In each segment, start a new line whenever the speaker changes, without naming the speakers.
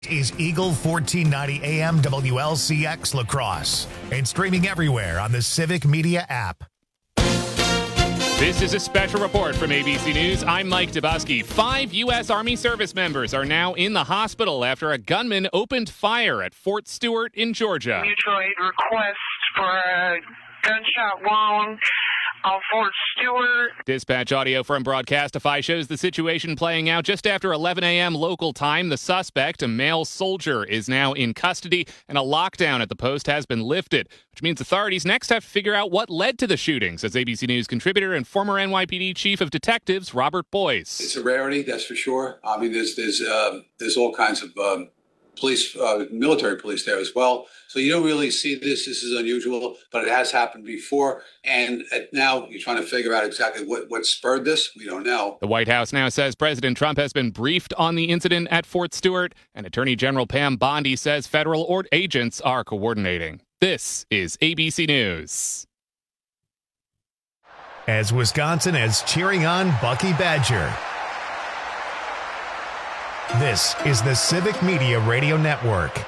Is Eagle 1490 AM WLCX Lacrosse and streaming everywhere on the Civic Media app.
This is a special report from ABC News. I'm Mike Dubusky. 5 U.S. Army service members are now in the hospital after a gunman opened fire at Fort Stewart in Georgia.
Mutual aid request for a gunshot wound on Fort Stewart.
Dispatch audio from Broadcastify shows the situation playing out just after 11 a.m. local time. The suspect, a male soldier, is now in custody, and a lockdown at the post has been lifted, which means authorities next have to figure out what led to the shootings, as ABC News contributor and former NYPD Chief of Detectives Robert Boyce.
It's a rarity, that's for sure. I mean, there's all kinds of police, military police there as well. So you don't really see this. This is unusual, but it has happened before. And now you're trying to figure out exactly what spurred this. We don't know.
The White House now says President Trump has been briefed on the incident at Fort Stewart, and Attorney General Pam Bondi says federal agents are coordinating. This is ABC News.
As Wisconsin is cheering on Bucky Badger. This is the Civic Media Radio Network.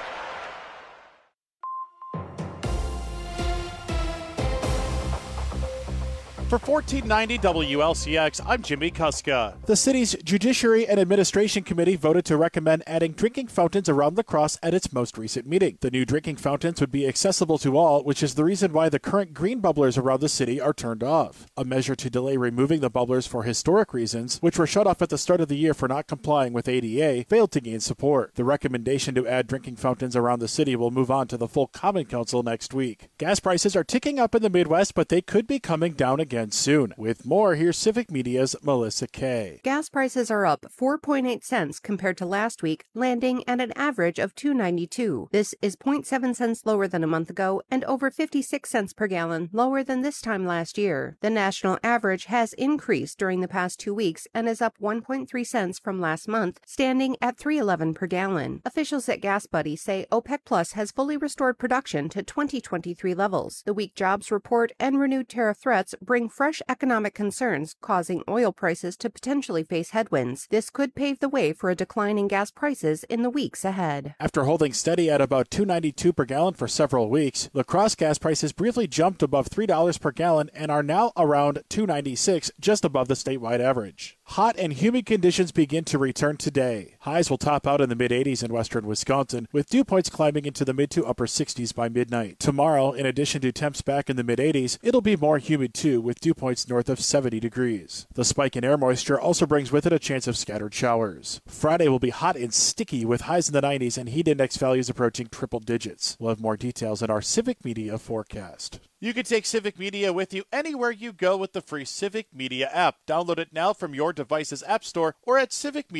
For 1490 WLCX, I'm Jimmy Kuska. The city's Judiciary and Administration Committee voted to recommend adding drinking fountains around La Crosse at its most recent meeting. The new drinking fountains would be accessible to all, which is the reason why the current green bubblers around the city are turned off. A measure to delay removing the bubblers for historic reasons, which were shut off at the start of the year for not complying with ADA, failed to gain support. The recommendation to add drinking fountains around the city will move on to the full Common Council next week. Gas prices are ticking up in the Midwest, but they could be coming down again soon. With more, here's Civic Media's Melissa Kay.
Gas prices are up 4.8 cents compared to last week, landing at an average of $2.92. This is 0.7 cents lower than a month ago and over 56 cents per gallon lower than this time last year. The national average has increased during the past 2 weeks and is up 1.3 cents from last month, standing at $3.11 per gallon. Officials at Gas Buddy say OPEC Plus has fully restored production to 2023 levels. The weak jobs report and renewed tariff threats bring fresh economic concerns, causing oil prices to potentially face headwinds. This could pave the way for a decline in gas prices in the weeks ahead.
After holding steady at about $2.92 per gallon for several weeks, La Crosse gas prices briefly jumped above $3 per gallon and are now around $2.96, just above the statewide average. Hot and humid conditions begin to return today. Highs will top out in the mid-80s in western Wisconsin, with dew points climbing into the mid to upper 60s by midnight. Tomorrow, in addition to temps back in the mid-80s, it'll be more humid too, with dew points north of 70 degrees. The spike in air moisture also brings with it a chance of scattered showers. Friday will be hot and sticky, with highs in the 90s and heat index values approaching triple digits. We'll have more details in our Civic Media forecast. You can take Civic Media with you anywhere you go with the free Civic Media app. Download it now from your device's app store or at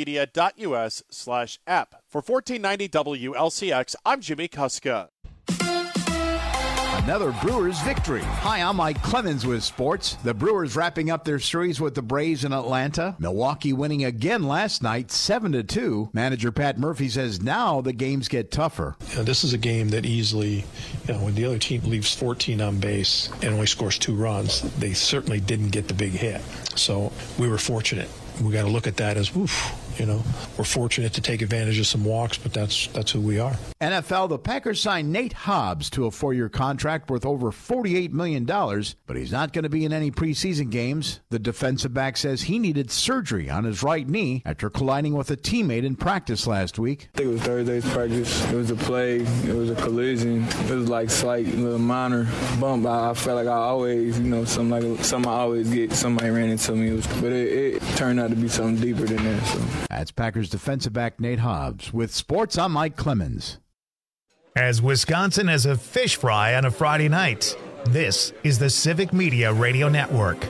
civicmedia.us/app. For 1490 WLCX, I'm Jimmy Kuska.
Another Brewers victory. Hi, I'm Mike Clemens with sports. The Brewers wrapping up their series with the Braves in Atlanta. Milwaukee winning again last night, 7-2. Manager Pat Murphy says now the games get tougher.
This is a game that easily, when the other team leaves 14 on base and only scores 2 runs, they certainly didn't get the big hit. So we were fortunate. We got to look at that as, we're fortunate to take advantage of some walks, but that's who we are.
NFL, the Packers signed Nate Hobbs to a 4-year contract worth over $48 million, but he's not going to be in any preseason games. The defensive back says he needed surgery on his right knee after colliding with a teammate in practice last week.
I think it was Thursday's practice. It was a play. It was a collision. It was like slight little minor bump. I felt like I always, something I always get. Somebody ran into me. But it turned out to be something deeper than that. So.
That's Packers defensive back Nate Hobbs. With sports, I'm Mike Clemens.
As Wisconsin has a fish fry on a Friday night, this is the Civic Media Radio Network.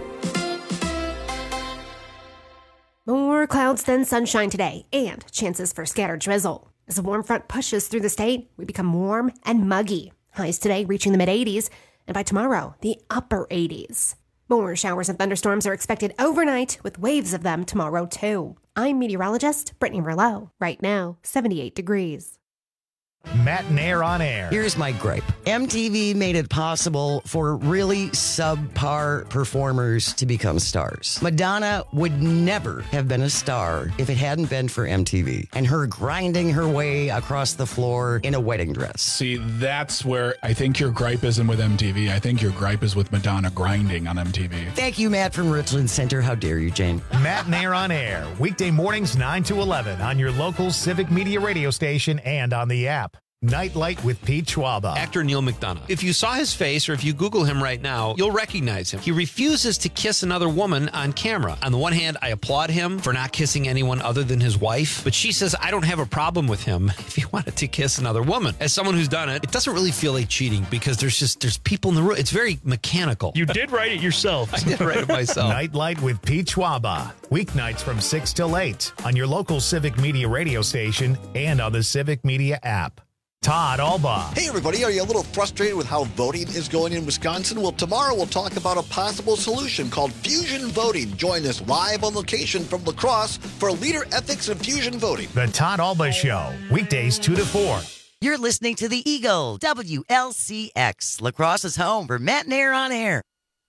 More clouds than sunshine today, and chances for scattered drizzle. As a warm front pushes through the state, we become warm and muggy. Highs today reaching the mid-80s, and by tomorrow, the upper 80s. More showers and thunderstorms are expected overnight, with waves of them tomorrow, too. I'm meteorologist Brittany Merlot. Right now, 78 degrees.
Matt Nair on air.
Here's my gripe. MTV made it possible for really subpar performers to become stars. Madonna would never have been a star if it hadn't been for MTV and her grinding her way across the floor in a wedding dress.
See, that's where I think your gripe isn't with MTV. I think your gripe is with Madonna grinding on MTV.
Thank you, Matt from Richland Center. How dare you, Jane?
Matt Nair on air. Weekday mornings 9 to 11 on your local Civic Media radio station and on the app. Nightlight with Pete Schwaba.
Actor Neil McDonough. If you saw his face or if you Google him right now, you'll recognize him. He refuses to kiss another woman on camera. On the one hand, I applaud him for not kissing anyone other than his wife, but she says I don't have a problem with him if he wanted to kiss another woman. As someone who's done it, it doesn't really feel like cheating because there's people in the room. It's very mechanical.
You did write it yourself.
I did write it myself.
Nightlight with Pete Schwaba. Weeknights from 6 till 8 on your local Civic Media radio station and on the Civic Media app. Todd Albaugh.
Hey, everybody. Are you a little frustrated with how voting is going in Wisconsin? Well, tomorrow we'll talk about a possible solution called fusion voting. Join us live on location from La Crosse for Leader Ethics and Fusion Voting.
The Todd Albaugh Show. Weekdays 2 to 4.
You're listening to the Eagle, WLCX. La Crosse is home for Matt Nair on air.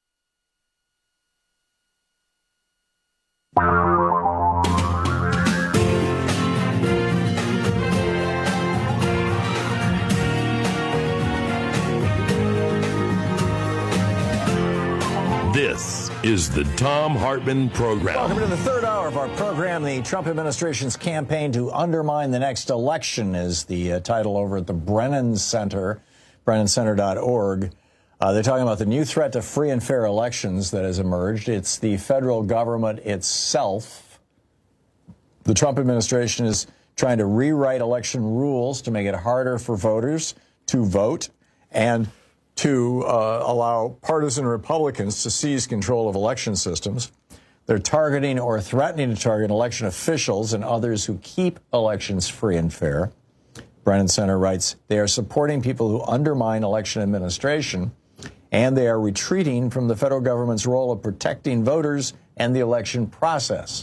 This is the Thom Hartmann Program.
Welcome to the third hour of our program. The Trump administration's campaign to undermine the next election is the title over at the Brennan Center, BrennanCenter.org. They're talking about the new threat to free and fair elections that has emerged. It's the federal government itself. The Trump administration is trying to rewrite election rules to make it harder for voters to vote and to allow partisan Republicans to seize control of election systems. They're targeting or threatening to target election officials and others who keep elections free and fair. Brennan Center writes, they are supporting people who undermine election administration, and they are retreating from the federal government's role of protecting voters and the election process.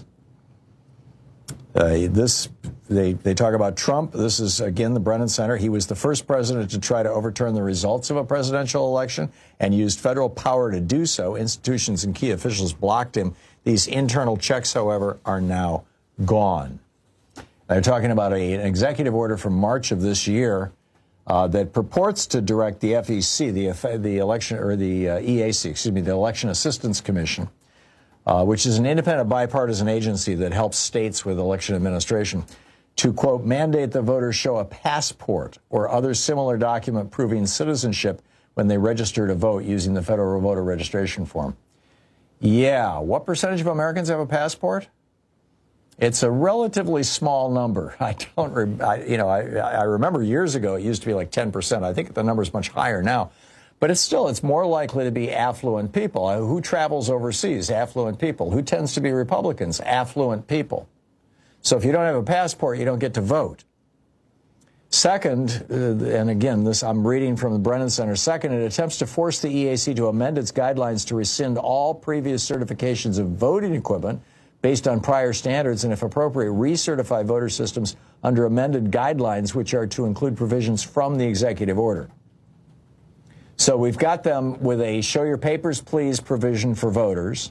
They talk about Trump. This is, again, the Brennan Center. He was the first president to try to overturn the results of a presidential election and used federal power to do so. Institutions and key officials blocked him. These internal checks, however, are now gone. They're talking about an executive order from March of this year that purports to direct the FEC, the election, or the EAC, excuse me, the Election Assistance Commission, which is an independent bipartisan agency that helps states with election administration, to, quote, mandate that voters show a passport or other similar document proving citizenship when they register to vote using the federal voter registration form. Yeah, what percentage of Americans have a passport? It's a relatively small number. I remember years ago it used to be like 10%. I think the number is much higher now. But it's more likely to be affluent people. Who travels overseas? Affluent people. Who tends to be Republicans? Affluent people. So if you don't have a passport, you don't get to vote. Second, and again, this I'm reading from the Brennan Center. Second, it attempts to force the EAC to amend its guidelines to rescind all previous certifications of voting equipment based on prior standards and, if appropriate, recertify voter systems under amended guidelines, which are to include provisions from the executive order. So we've got them with a show your papers, please provision for voters,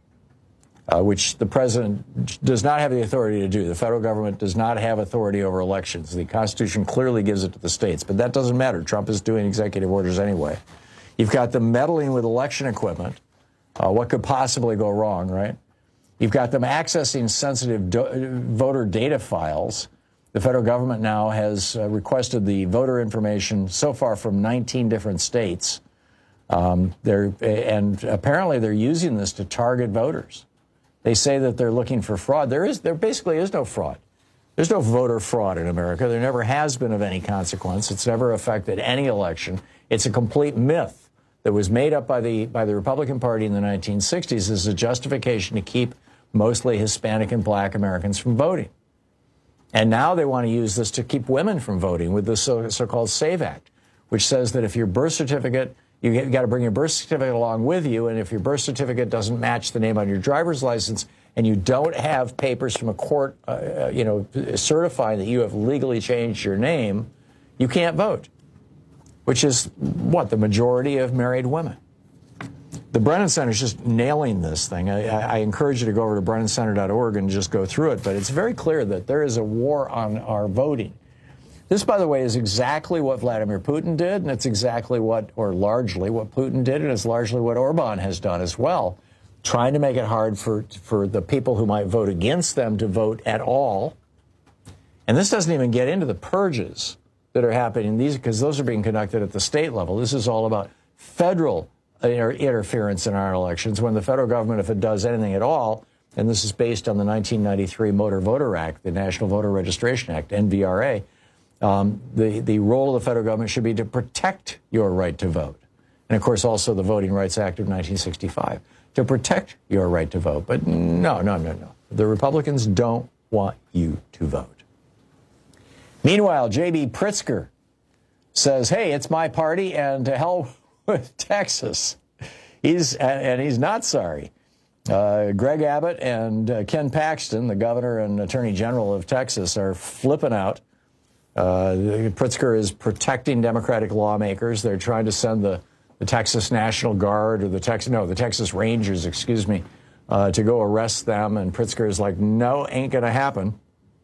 which the president does not have the authority to do. The federal government does not have authority over elections. The Constitution clearly gives it to the states, but that doesn't matter. Trump is doing executive orders anyway. You've got them meddling with election equipment. What could possibly go wrong, right? You've got them accessing sensitive voter data files. The federal government now has requested the voter information so far from 19 different states. And apparently they're using this to target voters. They say that they're looking for fraud. There basically is no fraud. There's no voter fraud in America. There never has been of any consequence. It's never affected any election. It's a complete myth that was made up by the Republican Party in the 1960s as a justification to keep mostly Hispanic and black Americans from voting. And now they want to use this to keep women from voting with the so-called SAVE Act, which says that if your birth certificate, you got to bring your birth certificate along with you, and if your birth certificate doesn't match the name on your driver's license and you don't have papers from a court, certifying that you have legally changed your name, you can't vote, which is what the majority of married women. The Brennan Center is just nailing this thing. I encourage you to go over to BrennanCenter.org and just go through it. But it's very clear that there is a war on our voting. This, by the way, is exactly what Vladimir Putin did, and it's exactly or largely what Putin did, and it's largely what Orban has done as well, trying to make it hard for the people who might vote against them to vote at all. And this doesn't even get into the purges that are happening, because those are being conducted at the state level. This is all about federal interference in our elections, when the federal government, if it does anything at all, and this is based on the 1993 Motor Voter Act, the National Voter Registration Act, NVRA, the role of the federal government should be to protect your right to vote. And, of course, also the Voting Rights Act of 1965, to protect your right to vote. But no. The Republicans don't want you to vote. Meanwhile, J.B. Pritzker says, hey, it's my party, and to hell with Texas. He's not sorry. Greg Abbott and Ken Paxton, the governor and attorney general of Texas, are flipping out. Pritzker is protecting Democratic lawmakers. They're trying to send the Texas National Guard, or the Texas Rangers, to go arrest them. And Pritzker is like, no, ain't going to happen.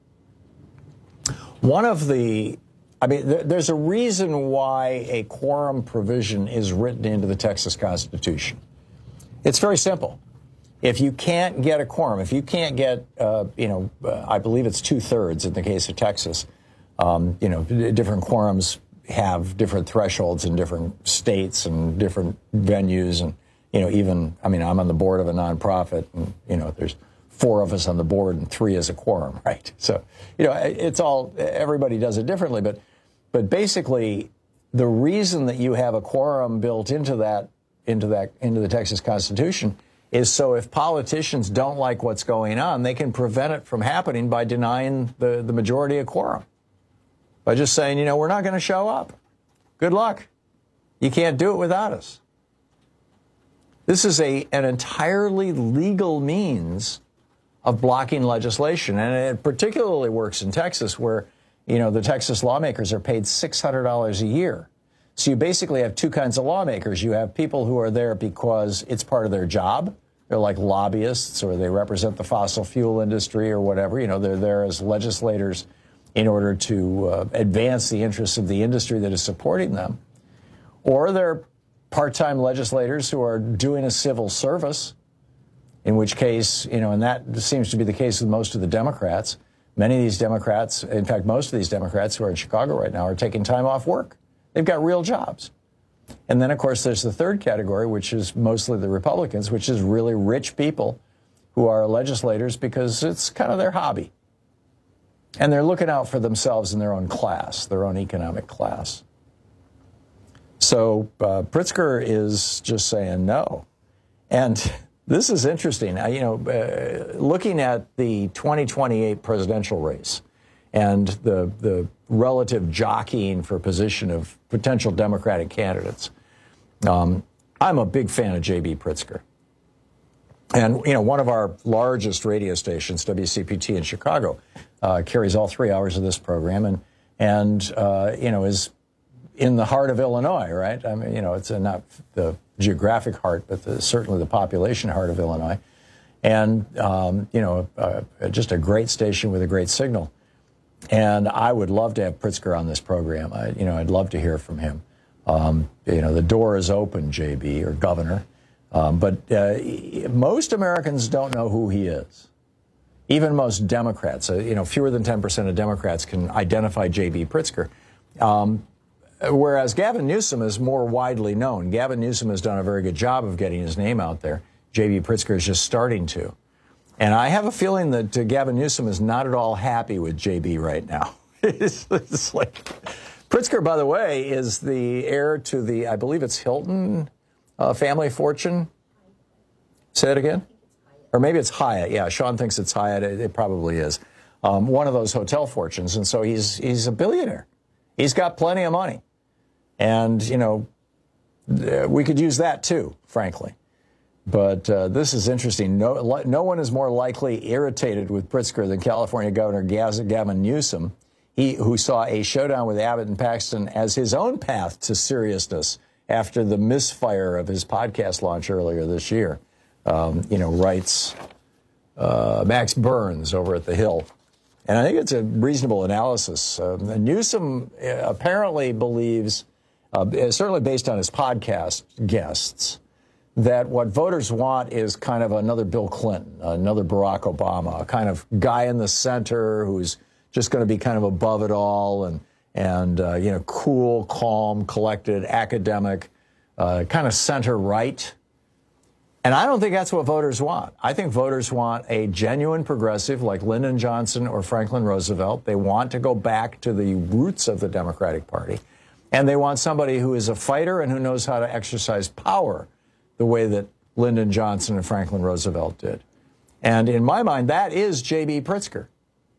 There's a reason why a quorum provision is written into the Texas Constitution. It's very simple. If you can't get a quorum, if you can't get, I believe it's 2/3 in the case of Texas, different quorums have different thresholds in different states and different venues. And, I'm on the board of a nonprofit, and, there's 4 of us on the board and 3 is a quorum, right? So, it's all, everybody does it differently. But basically, the reason that you have a quorum built into the Texas Constitution is so if politicians don't like what's going on, they can prevent it from happening by denying the majority a quorum. By just saying, we're not going to show up. Good luck. You can't do it without us. This is an entirely legal means of blocking legislation. And it particularly works in Texas, where, the Texas lawmakers are paid $600 a year. So you basically have 2 kinds of lawmakers. You have people who are there because it's part of their job. They're like lobbyists, or they represent the fossil fuel industry or whatever. They're there as legislators in order to advance the interests of the industry that is supporting them. Or they're part-time legislators who are doing a civil service, in which case, and that seems to be the case with most of the Democrats. Many of these Democrats, in fact, most of these Democrats who are in Chicago right now, are taking time off work. They've got real jobs. And then, of course, there's the third category, which is mostly the Republicans, which is really rich people who are legislators because it's kind of their hobby. And they're looking out for themselves in their own class, their own economic class. So Pritzker is just saying no. And this is interesting. Looking at the 2028 presidential race and the relative jockeying for position of potential Democratic candidates, I'm a big fan of J.B. Pritzker. And, one of our largest radio stations, WCPT in Chicago, carries all 3 hours of this program and is in the heart of Illinois, right? It's not the geographic heart, but certainly the population heart of Illinois. And, just a great station with a great signal. And I would love to have Pritzker on this program. I'd love to hear from him. The door is open, JB, or Governor. But most Americans don't know who he is. Even most Democrats, fewer than 10% of Democrats can identify J.B. Pritzker. Whereas Gavin Newsom is more widely known. Gavin Newsom has done a very good job of getting his name out there. J.B. Pritzker is just starting to. And I have a feeling that Gavin Newsom is not at all happy with J.B. right now. It's like, Pritzker, by the way, is the heir to the, I believe it's Hilton family fortune. Say it again? Or maybe it's Hyatt. Yeah, Sean thinks it's Hyatt. It probably is. One of those hotel fortunes. And so he's a billionaire. He's got plenty of money. And, we could use that too, frankly. But this is interesting. No one is more likely irritated with Pritzker than California Governor Gavin Newsom. who saw a showdown with Abbott and Paxton as his own path to seriousness after the misfire of his podcast launch earlier this year, writes Max Burns over at The Hill. And I think it's a reasonable analysis. Newsom apparently believes, certainly based on his podcast guests, that what voters want is kind of another Bill Clinton, another Barack Obama, a kind of guy in the center who's just going to be kind of above it all and cool, calm, collected, academic, kind of center-right. And I don't think that's what voters want. I think voters want a genuine progressive like Lyndon Johnson or Franklin Roosevelt. They want to go back to the roots of the Democratic Party. And they want somebody who is a fighter and who knows how to exercise power the way that Lyndon Johnson and Franklin Roosevelt did. And in my mind, that is J.B. Pritzker.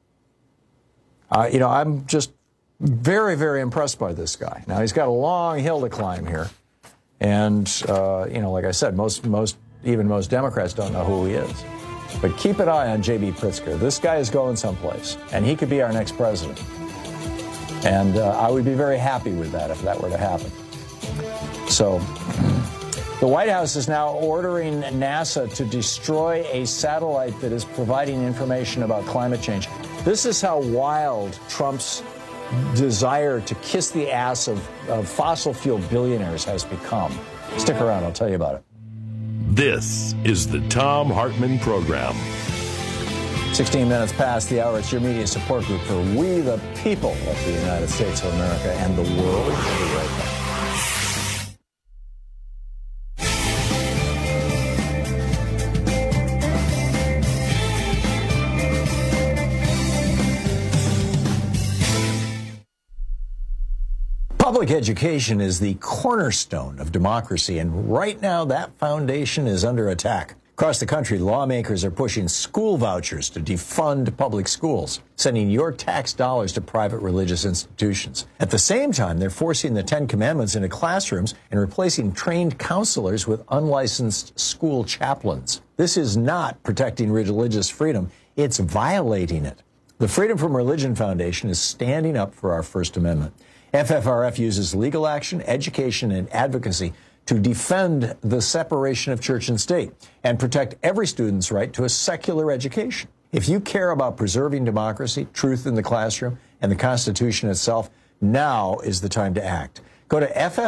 I'm just very, very impressed by this guy. Now, he's got a long hill to climb here. And, like I said, most Democrats don't know who he is. But keep an eye on J.B. Pritzker. This guy is going someplace, and he could be our next president. And I would be very happy with that if that were to happen. So the White House is now ordering NASA to destroy a satellite that is providing information about climate change. This is how wild Trump's desire to kiss the ass of fossil fuel billionaires has become. Stick around, I'll tell you about it.
This is the Thom Hartmann Program.
16 minutes past the hour. It's your media support group for we the people of the United States of America and the world. We'll be right back. Public education is the cornerstone of democracy, and right now that foundation is under attack. Across the country, lawmakers are pushing school vouchers to defund public schools, sending your tax dollars to private religious institutions. At the same time, they're forcing the Ten Commandments into classrooms and replacing trained counselors with unlicensed school chaplains. This is not protecting religious freedom, it's violating it. The Freedom from Religion Foundation is standing up for our First Amendment. FFRF uses legal action, education, and advocacy to defend the separation of church and state and protect every student's right to a secular education. If you care about preserving democracy, truth in the classroom, and the Constitution itself, now is the time to act. Go to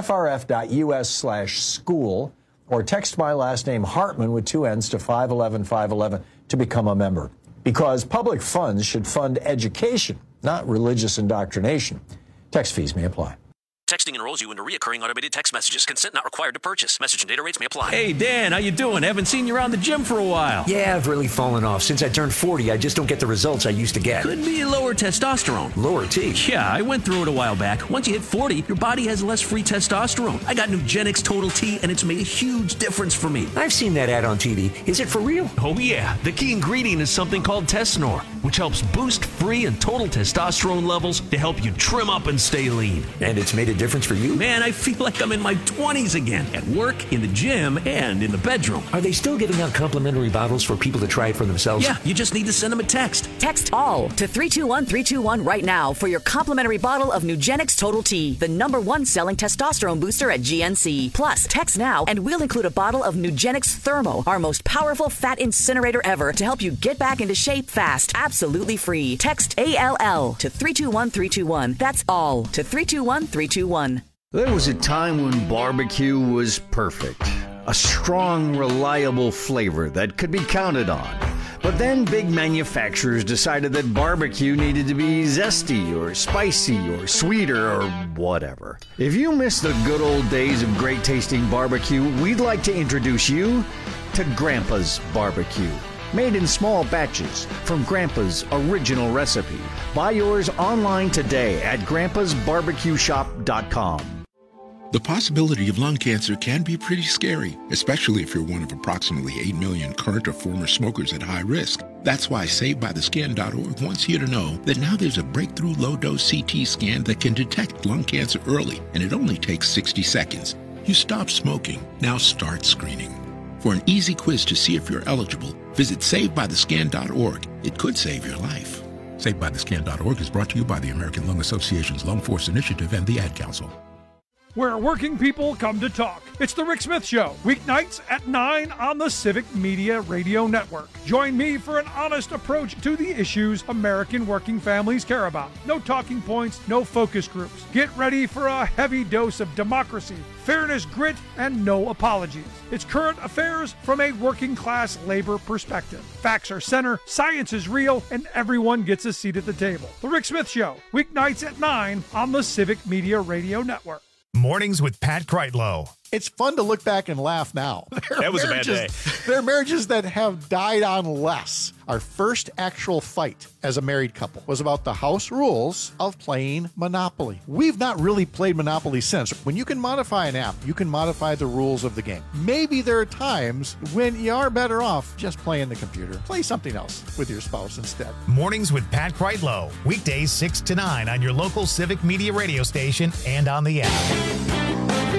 ffrf.us/school or text my last name Hartman with 2 N's to 511-511 to become a member. Because public funds should fund education, not religious indoctrination. Text fees may apply.
Texting enrolls you into recurring automated text messages. Consent not required to purchase. Message and data rates may apply.
Hey, Dan, how you doing? Haven't seen you around the gym for a while.
Yeah, I've really fallen off. Since I turned 40, I just don't get the results I used to get.
Could be lower testosterone.
Lower T?
Yeah, I went through it a while back. Once you hit 40, your body has less free testosterone. I got Nugenix Total T, and it's made a huge difference for me.
I've seen that ad on TV. Is it for real?
Oh, yeah. The key ingredient is something called Tesnor, which helps boost free and total testosterone levels to help you trim up and stay lean.
And it's made a difference for you?
Man, I feel like I'm in my 20s again, at work, in the gym, and in the bedroom.
Are they still giving out complimentary bottles for people to try it for themselves?
Yeah, you just need to send them a text.
Text ALL to 321-321 right now for your complimentary bottle of Nugenix Total T, the #1 selling testosterone booster at GNC. Plus, text now and we'll include a bottle of Nugenix Thermo, our most powerful fat incinerator ever, to help you get back into shape fast, absolutely free. Text ALL to 321-321. That's ALL to 321-321.
There was a time when barbecue was perfect. A strong, reliable flavor that could be counted on. But then big manufacturers decided that barbecue needed to be zesty or spicy or sweeter or whatever. If you miss the good old days of great tasting barbecue, we'd like to introduce you to Grandpa's Barbecue. Made in small batches from Grandpa's original recipe. Buy yours online today at grandpasbarbecueshop.com.
The possibility of lung cancer can be pretty scary, especially if you're one of approximately 8 million current or former smokers at high risk. That's why SaveByTheScan.org wants you to know that now there's a breakthrough low-dose CT scan that can detect lung cancer early, and it only takes 60 seconds. You stop smoking, now start screening. For an easy quiz to see if you're eligible, visit SaveByTheScan.org. It could save your life. SaveByTheScan.org is brought to you by the American Lung Association's Lung Force Initiative and the Ad Council.
Where working people come to talk. It's The Rick Smith Show, weeknights at 9 on the Civic Media Radio Network. Join me for an honest approach to the issues American working families care about. No talking points, no focus groups. Get ready for a heavy dose of democracy, fairness, grit, and no apologies. It's current affairs from a working class labor perspective. Facts are center, science is real, and everyone gets a seat at the table. The Rick Smith Show, weeknights at 9 on the Civic Media Radio Network.
Mornings with Pat Kreitlow.
It's fun to look back and laugh now.
That was a bad day.
There are marriages that have died on less. Our first actual fight as a married couple was about the house rules of playing Monopoly. We've not really played Monopoly since. When you can modify an app, you can modify the rules of the game. Maybe there are times when you are better off just playing the computer. Play something else with your spouse instead.
Mornings with Pat Kreitlow. Weekdays 6 to 9 on your local Civic Media radio station and on the app.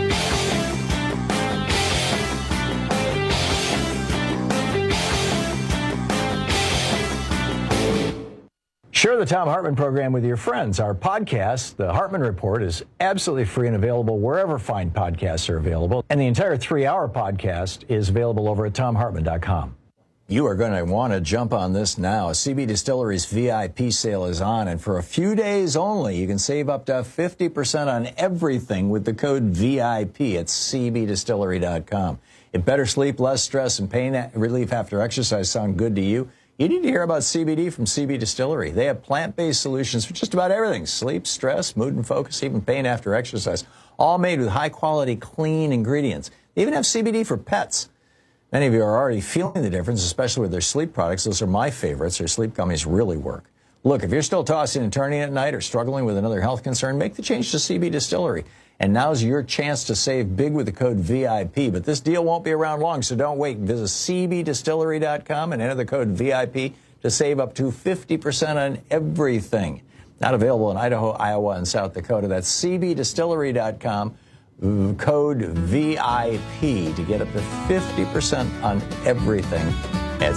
Share the Thom Hartmann program with your friends. Our podcast, The Hartmann Report, is absolutely free and available wherever fine podcasts are available. And the entire 3-hour podcast is available over at ThomHartmann.com. You are going to want to jump on this now. CB Distillery's VIP sale is on, and for a few days only, you can save up to 50% on everything with the code VIP at cbdistillery.com. If better sleep, less stress, and pain relief after exercise sound good to you, you need to hear about CBD from CB Distillery. They have plant-based solutions for just about everything. Sleep, stress, mood and focus, even pain after exercise. All made with high-quality, clean ingredients. They even have CBD for pets. Many of you are already feeling the difference, especially with their sleep products. Those are my favorites. Their sleep gummies really work. Look, if you're still tossing and turning at night or struggling with another health concern, make the change to CB Distillery. And now's your chance to save big with the code VIP. But this deal won't be around long, so don't wait. Visit cbdistillery.com and enter the code VIP to save up to 50% on everything. Not available in Idaho, Iowa, and South Dakota. That's cbdistillery.com, code VIP to get up to 50% on everything at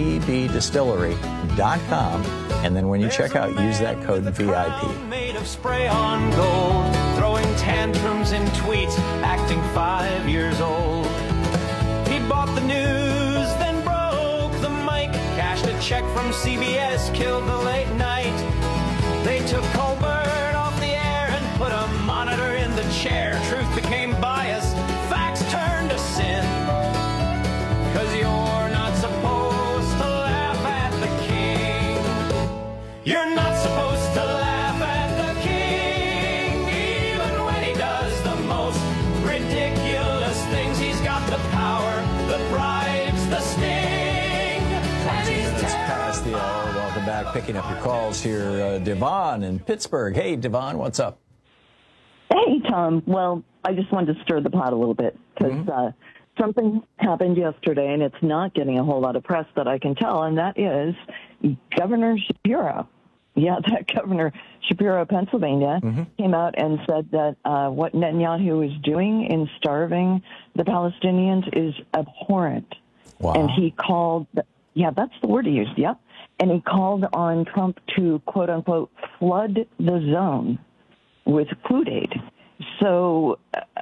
cbdistillery.com. And then when you check out, use that code VIP.
Made of spray on gold, throwing tantrums in tweets, acting 5 years old. He bought the news, then broke the mic, cashed a check from CBS, killed the late night. They took Colbert off the air and put a monitor in the chair. Truth became bias, facts turned to sin. 'Cause you're not supposed to laugh at the king. You're not supposed to laugh at the king, even when he does the most ridiculous things. He's got the power, the bribes, the sting.
20 minutes past the hour. Welcome back. Picking up your calls here. Devon in Pittsburgh. Hey, Devon, what's up?
Hey, Tom. Well, I just wanted to stir the pot a little bit because something happened yesterday, and it's not getting a whole lot of press that I can tell, and that is Governor Shapiro. Yeah, that Governor Shapiro of Pennsylvania came out and said that what Netanyahu is doing in starving the Palestinians is abhorrent.
Wow.
And he called, that's the word he used, yep. And he called on Trump to, quote unquote, flood the zone with food aid. So,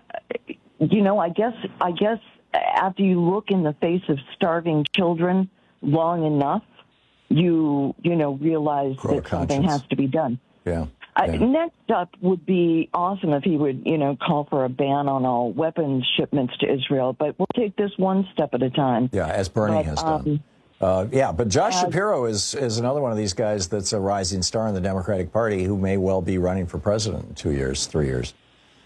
I guess after you look in the face of starving children long enough, you realize that something has to be done.
Yeah.
Next up would be awesome if he would, call for a ban on all weapons shipments to Israel, but we'll take this one step at a time.
Yeah, as Bernie has done. But Josh Shapiro is another one of these guys that's a rising star in the Democratic Party who may well be running for president in 2 years, 3 years.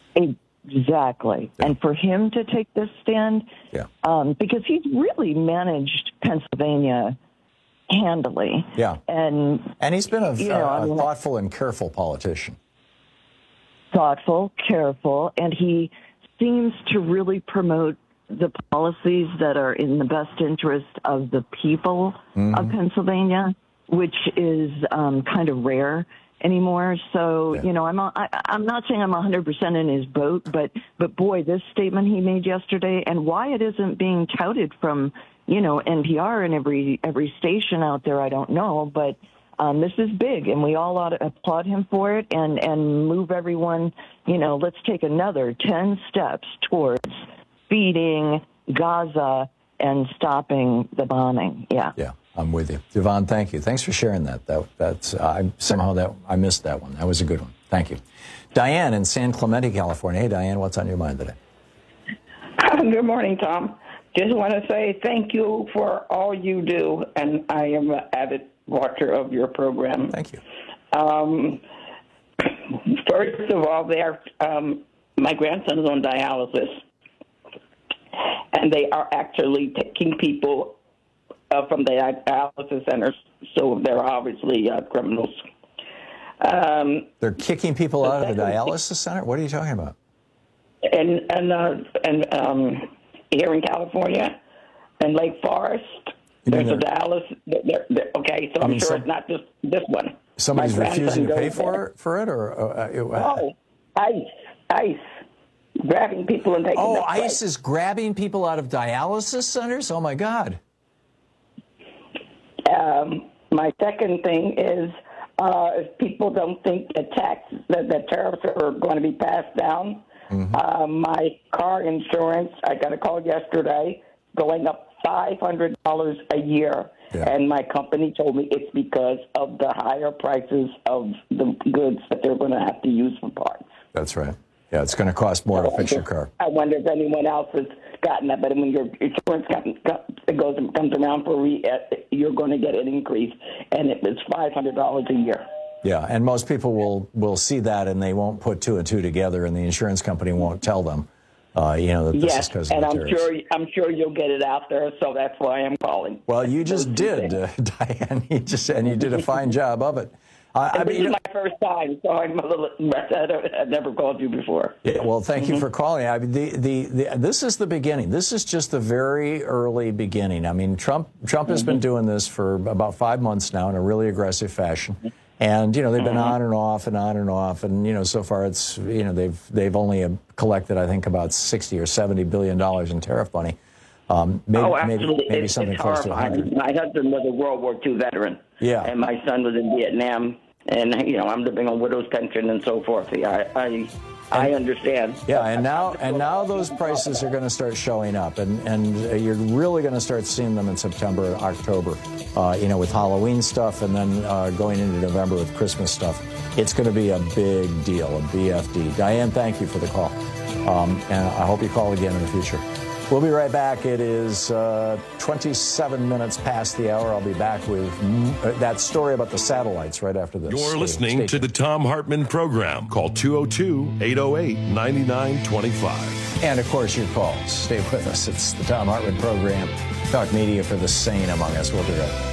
Exactly. Yeah. And for him to take this stand, because he's really managed Pennsylvania handily.
Yeah. And he's been a thoughtful and careful politician.
Thoughtful, careful, and he seems to really promote the policies that are in the best interest of the people of Pennsylvania, which is kind of rare anymore. So, I'm not saying I'm 100% in his boat, but boy, this statement he made yesterday and why it isn't being touted from, NPR and every station out there, I don't know, but This is big, and we all ought to applaud him for it and move everyone, let's take another 10 steps towards feeding Gaza and stopping the bombing. Yeah.
Yeah, I'm with you. Yvonne, thank you. Thanks for sharing that. I missed that one. That was a good one. Thank you. Diane in San Clemente, California. Hey, Diane, what's on your mind today?
Good morning, Tom. Just want to say thank you for all you do, and I am an avid watcher of your program.
Thank you.
First of all, my grandson is on dialysis, and they are actually taking people from the dialysis centers, so they're obviously criminals.
They're kicking people out of the dialysis center? What are you talking about?
And here in California, in Lake Forest, there's a dialysis. Okay, so I'm sure it's not just this one.
Somebody's refusing to pay for it, or
ICE grabbing people and taking them away.
ICE is grabbing people out of dialysis centers? Oh my God!
My second thing is, if people don't think that tariffs are going to be passed down. Mm-hmm. My car insurance, I got a call yesterday, going up $500 a year. Yeah. And my company told me it's because of the higher prices of the goods that they're going to have to use for parts.
That's right. Yeah, it's going to cost more to fix your car.
I wonder if anyone else has gotten that. But when your insurance comes around you're going to get an increase, and it was $500 a year.
Yeah, and most people will see that, and they won't put two and two together, and the insurance company won't tell them, that this is because of the tariffs.
I'm sure you'll get it out there, so that's why I'm calling.
Well, you just did, Diane. You did a fine job of it.
This is my first time, so I'm a little. I've never called you before.
Yeah, well, thank you for calling. This is the beginning. This is just the very early beginning. I mean, Trump has been doing this for about 5 months now in a really aggressive fashion. And, they've been on and off. And, so far it's, they've only collected, I think, about $60 or $70 billion in tariff money. Maybe something close to 100.
My husband was a World War II veteran.
Yeah.
And my son was in Vietnam. And, I'm living on widow's pension and so forth. I understand.
Yeah, and now those prices are going to start showing up, and you're really going to start seeing them in September and October, with Halloween stuff, and then going into November with Christmas stuff. It's going to be a big deal, a BFD. Diane, thank you for the call, and I hope you call again in the future. We'll be right back. It is 27 minutes past the hour. I'll be back with that story about the satellites right after this.
You're listening to the Thom Hartmann Program. Call 202-808-9925.
And, of course, your calls. Stay with us. It's the Thom Hartmann Program. Talk media for the sane among us. We'll be right back.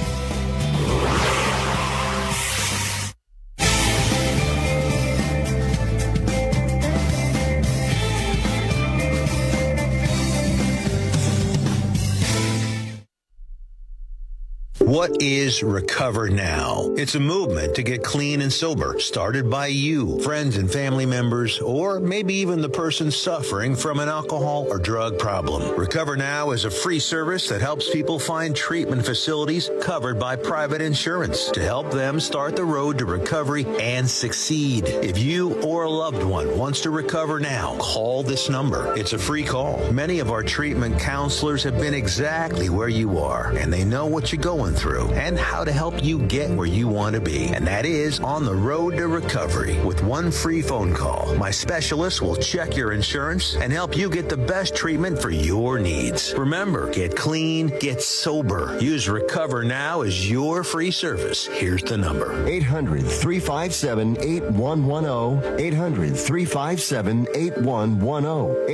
What is Recover Now? It's a movement to get clean and sober, started by you, friends and family members, or maybe even the person suffering from an alcohol or drug problem. Recover Now is a free service that helps people find treatment facilities covered by private insurance to help them start the road to recovery and succeed. If you or a loved one wants to recover now, call this number. It's a free call. Many of our treatment counselors have been exactly where you are, and they know what you're going through and how to help you get where you want to be. And that is on the road to recovery with one free phone call. My specialist will check your insurance and help you get the best treatment for your needs. Remember, get clean, get sober. Use Recover Now as your free service. Here's the number.
800-357-8110. 800-357-8110.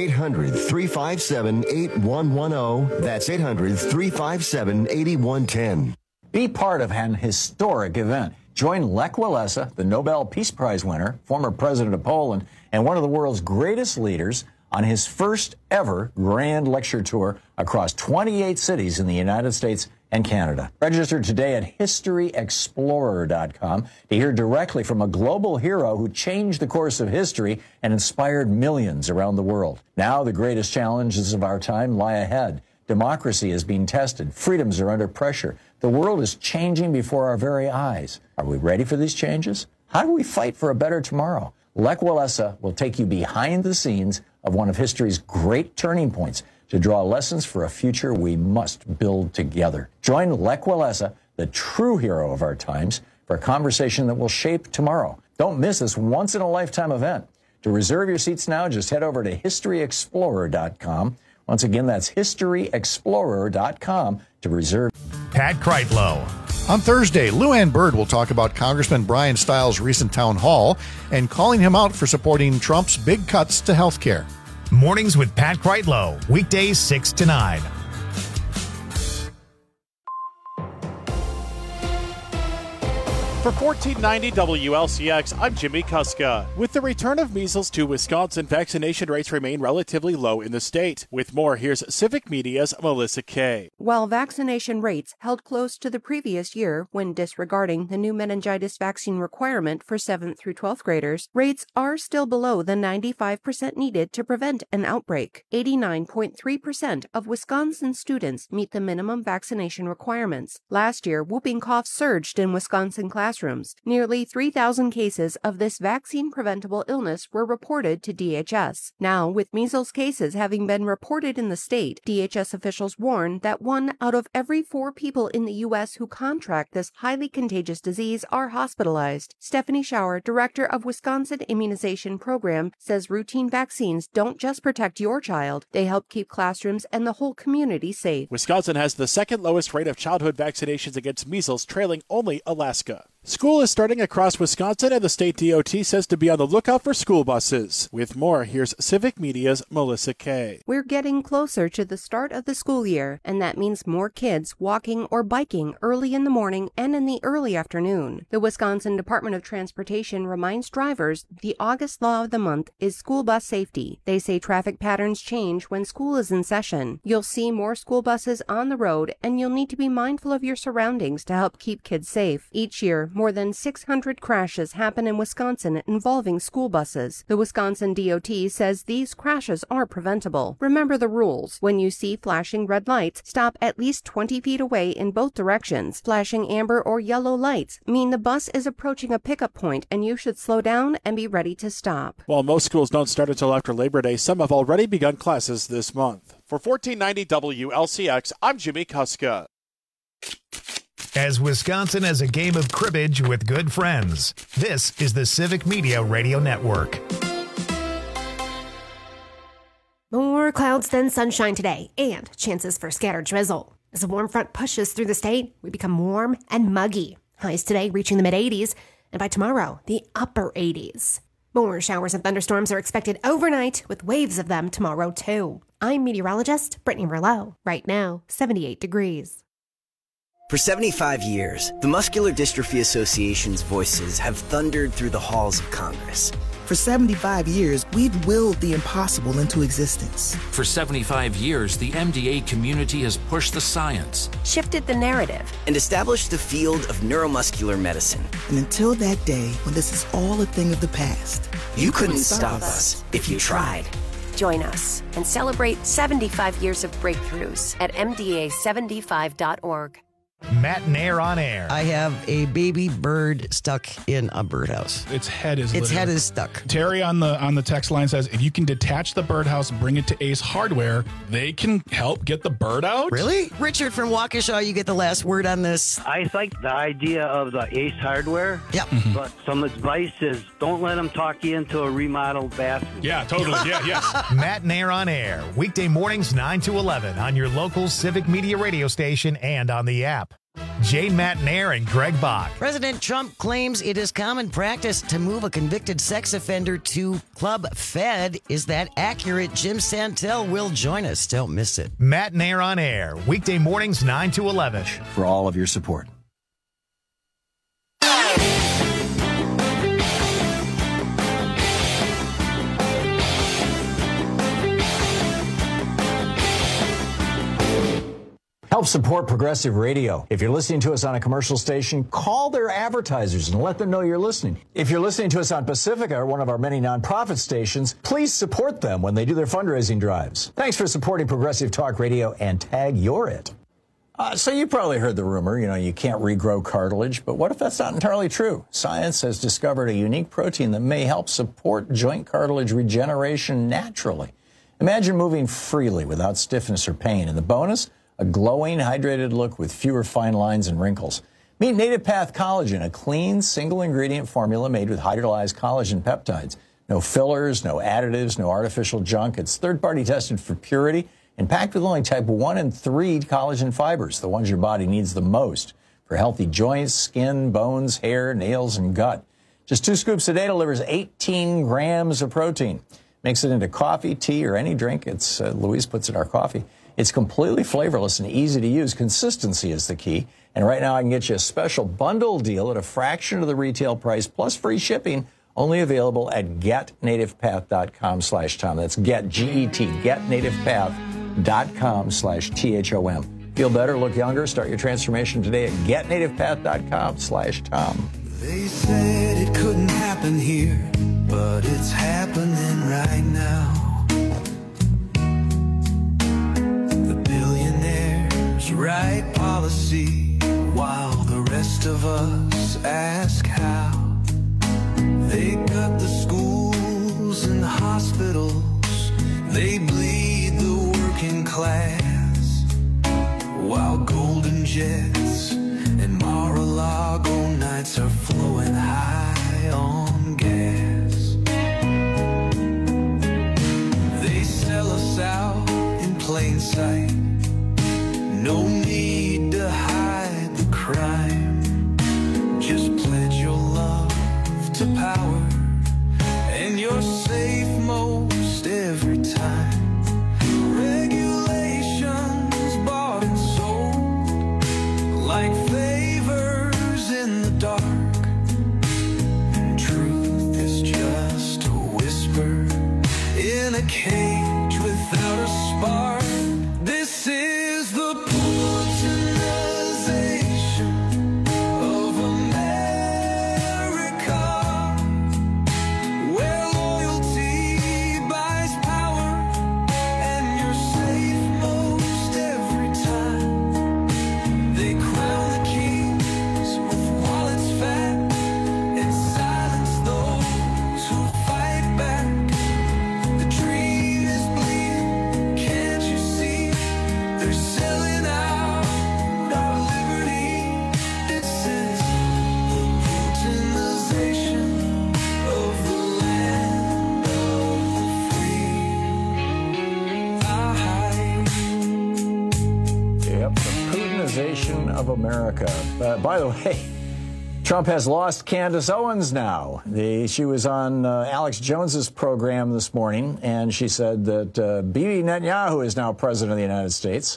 800-357-8110. That's 800-357-8110.
Be part of an historic event. Join Lech Walesa, the Nobel Peace Prize winner, former president of Poland, and one of the world's greatest leaders on his first ever grand lecture tour across 28 cities in the United States and Canada. Register today at historyexplorer.com to hear directly from a global hero who changed the course of history and inspired millions around the world. Now the greatest challenges of our time lie ahead. Democracy is being tested. Freedoms are under pressure. The world is changing before our very eyes. Are we ready for these changes? How do we fight for a better tomorrow? Lech Walesa will take you behind the scenes of one of history's great turning points to draw lessons for a future we must build together. Join Lech Walesa, the true hero of our times, for a conversation that will shape tomorrow. Don't miss this once-in-a-lifetime event. To reserve your seats now, just head over to historyexplorer.com. Once again, that's historyexplorer.com to reserve.
Pat Kreitlow.
On Thursday, Lou Ann Bird will talk about Congressman Brian Stiles' recent town hall and calling him out for supporting Trump's big cuts to health care.
Mornings with Pat Kreitlow, weekdays 6 to 9.
For 1490 WLCX, I'm Jimmy Kuska. With the return of measles to Wisconsin, vaccination rates remain relatively low in the state. With more, here's Civic Media's Melissa Kay.
While vaccination rates held close to the previous year when disregarding the new meningitis vaccine requirement for 7th through 12th graders, rates are still below the 95% needed to prevent an outbreak. 89.3% of Wisconsin students meet the minimum vaccination requirements. Last year, whooping cough surged in Wisconsin classrooms. Nearly 3,000 cases of this vaccine-preventable illness were reported to DHS. Now, with measles cases having been reported in the state, DHS officials warn that 1 out of every 4 people in the U.S. who contract this highly contagious disease are hospitalized. Stephanie Schauer, director of Wisconsin Immunization Program, says routine vaccines don't just protect your child, they help keep classrooms and the whole community safe.
Wisconsin has the second lowest rate of childhood vaccinations against measles, trailing only Alaska. School is starting across Wisconsin, and the state DOT says to be on the lookout for school buses. With more, here's Civic Media's Melissa Kay.
We're getting closer to the start of the school year, and that means more kids walking or biking early in the morning and in the early afternoon. The Wisconsin Department of Transportation reminds drivers the August law of the month is school bus safety. They say traffic patterns change when school is in session. You'll see more school buses on the road, and you'll need to be mindful of your surroundings to help keep kids safe. Each year, more than 600 crashes happen in Wisconsin involving school buses. The Wisconsin DOT says these crashes are preventable. Remember the rules. When you see flashing red lights, stop at least 20 feet away in both directions. Flashing amber or yellow lights mean the bus is approaching a pickup point and you should slow down and be ready to stop.
While most schools don't start until after Labor Day, some have already begun classes this month. For 1490 WLCX, I'm Jimmy Kuska.
As Wisconsin has a game of cribbage with good friends, this is the Civic Media Radio Network.
More clouds than sunshine today, and chances for scattered drizzle. As a warm front pushes through the state, we become warm and muggy. Highs today reaching the mid-80s, and by tomorrow, the upper 80s. More showers and thunderstorms are expected overnight, with waves of them tomorrow, too. I'm meteorologist Brittany Merlot. Right now, 78 degrees.
For 75 years, the Muscular Dystrophy Association's voices have thundered through the halls of Congress.
For 75 years, we've willed the impossible into existence.
For 75 years, the MDA community has pushed the science,
shifted the narrative, and established the field of neuromuscular medicine.
And until that day, when this is all a thing of the past,
you couldn't stop us if you tried.
Join us and celebrate 75 years of breakthroughs at MDA75.org.
Matt Nair on air.
I have a baby bird stuck in a birdhouse.
Its head is
stuck.
Terry on the text line says, if you can detach the birdhouse and bring it to Ace Hardware, they can help get the bird out.
Really? Richard from Waukesha, you get the last word on this.
I like the idea of the Ace Hardware.
Yep.
But some advice is don't let them talk you into a remodeled bathroom.
Yeah, totally. Yes.
Matt Nair on air. Weekday mornings 9 to 11 on your local Civic Media radio station and on the app. Jane Matt Nair and Greg Bach.
President Trump claims it is common practice to move a convicted sex offender to Club Fed. Is that accurate? Jim Santel will join us. Don't miss it.
Matt Nair on air. Weekday mornings 9 to 11.
For all of your support.
Help support Progressive Radio. If you're listening to us on a commercial station, call their advertisers and let them know you're listening. If you're listening to us on Pacifica, or one of our many nonprofit stations, please support them when they do their fundraising drives. Thanks for supporting Progressive Talk Radio, and tag you're it. So you probably heard the rumor, you can't regrow cartilage, but what if that's not entirely true? Science has discovered a unique protein that may help support joint cartilage regeneration naturally. Imagine moving freely without stiffness or pain. And the bonus? A glowing, hydrated look with fewer fine lines and wrinkles. Meet Native Path Collagen, a clean, single-ingredient formula made with hydrolyzed collagen peptides. No fillers, no additives, no artificial junk. It's third-party tested for purity and packed with only type 1 and 3 collagen fibers, the ones your body needs the most for healthy joints, skin, bones, hair, nails, and gut. Just 2 scoops a day delivers 18 grams of protein. Mix it into coffee, tea, or any drink. Louise puts in our coffee. It's completely flavorless and easy to use. Consistency is the key. And right now I can get you a special bundle deal at a fraction of the retail price plus free shipping, only available at getnativepath.com/Tom. That's get, G-E-T, getnativepath.com/THOM. Feel better, look younger, start your transformation today at getnativepath.com/Tom.
They said it couldn't happen here, but it's happening right now. Right policy while the rest of us ask how. They cut the schools and the hospitals, they bleed the working class, while golden jets and Mar-a-Lago nights are flowing high on gas. They sell us out in plain sight. No need to hide the crime. Just pledge your love to power, and you're safe most every time. Regulations bought and sold like favors in the dark. And truth is just a whisper in a cage without a spark. This is the
of America. By the way, Trump has lost Candace Owens now. She was on Alex Jones's program this morning, and she said that Bibi Netanyahu is now president of the United States.